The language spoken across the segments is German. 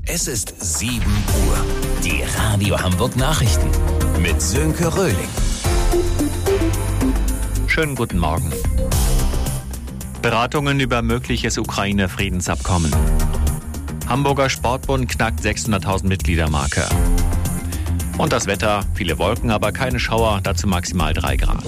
Es ist 7 Uhr. Die Radio Hamburg Nachrichten mit Sönke Röhling. Schönen guten Morgen. Beratungen über mögliches Ukraine-Friedensabkommen. Hamburger Sportbund knackt 600.000 Mitgliedermarke. Und das Wetter, viele Wolken, aber keine Schauer, dazu maximal 3 Grad.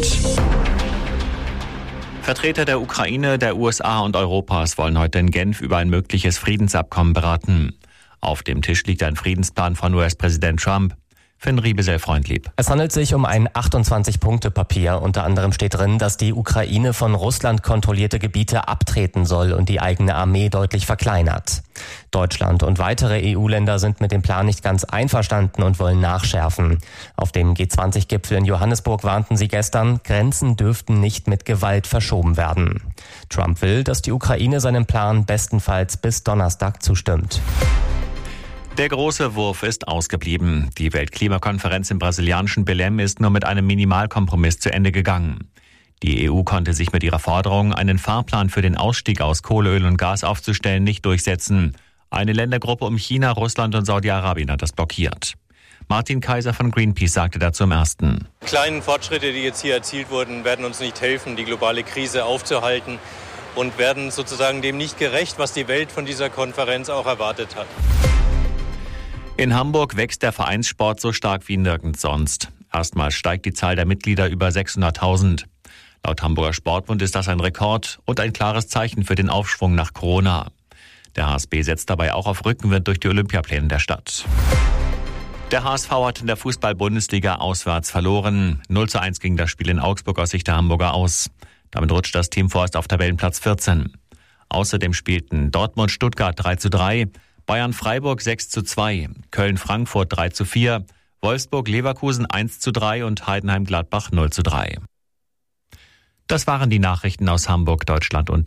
Vertreter der Ukraine, der USA und Europas wollen heute in Genf über ein mögliches Friedensabkommen beraten. Auf dem Tisch liegt ein Friedensplan von US-Präsident Trump. Finn Riebe sehr freundlieb. Es handelt sich um ein 28-Punkte-Papier. Unter anderem steht drin, dass die Ukraine von Russland kontrollierte Gebiete abtreten soll und die eigene Armee deutlich verkleinert. Deutschland und weitere EU-Länder sind mit dem Plan nicht ganz einverstanden und wollen nachschärfen. Auf dem G20-Gipfel in Johannesburg warnten sie gestern, Grenzen dürften nicht mit Gewalt verschoben werden. Trump will, dass die Ukraine seinem Plan bestenfalls bis Donnerstag zustimmt. Der große Wurf ist ausgeblieben. Die Weltklimakonferenz im brasilianischen Belém ist nur mit einem Minimalkompromiss zu Ende gegangen. Die EU konnte sich mit ihrer Forderung, einen Fahrplan für den Ausstieg aus Kohle, Öl und Gas aufzustellen, nicht durchsetzen. Eine Ländergruppe um China, Russland und Saudi-Arabien hat das blockiert. Martin Kaiser von Greenpeace sagte dazu im Ersten: Kleinen Fortschritte, die jetzt hier erzielt wurden, werden uns nicht helfen, die globale Krise aufzuhalten und werden sozusagen dem nicht gerecht, was die Welt von dieser Konferenz auch erwartet hat. In Hamburg wächst der Vereinssport so stark wie nirgends sonst. Erstmals steigt die Zahl der Mitglieder über 600.000. Laut Hamburger Sportbund ist das ein Rekord und ein klares Zeichen für den Aufschwung nach Corona. Der HSB setzt dabei auch auf Rückenwind durch die Olympiapläne der Stadt. Der HSV hat in der Fußball-Bundesliga auswärts verloren. 0:1 ging das Spiel in Augsburg aus Sicht der Hamburger aus. Damit rutscht das Team vorerst auf Tabellenplatz 14. Außerdem spielten Dortmund-Stuttgart 3:3, Bayern-Freiburg 6:2, Köln-Frankfurt 3:4, Wolfsburg-Leverkusen 1:3 und Heidenheim-Gladbach 0:3. Das waren die Nachrichten aus Hamburg, Deutschland und